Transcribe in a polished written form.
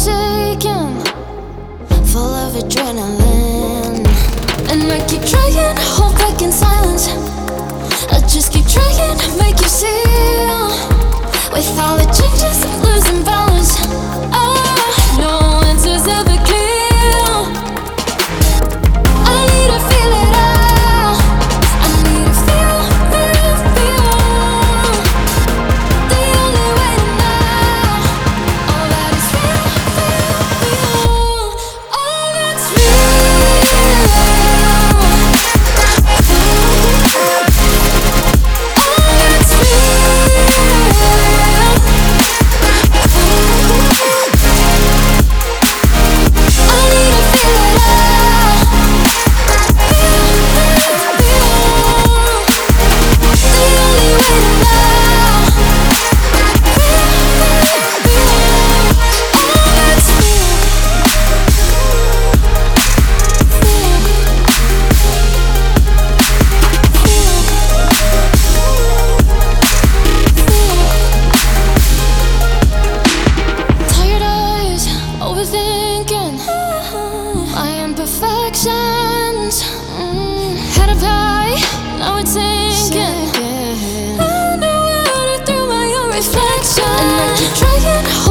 music and full of adrenaline. And I keep trying to hold back in silence. I just keep trying to make you see. With all the changes, I'm losing balance. No answers ever clear. I need to feel it all. I need to feel, feel, feel. The only way to know all that is real, real, real. All that's overthinking my imperfections. Head up high, now it's sinking. Underwater through my own reflection. And I keep trying to hold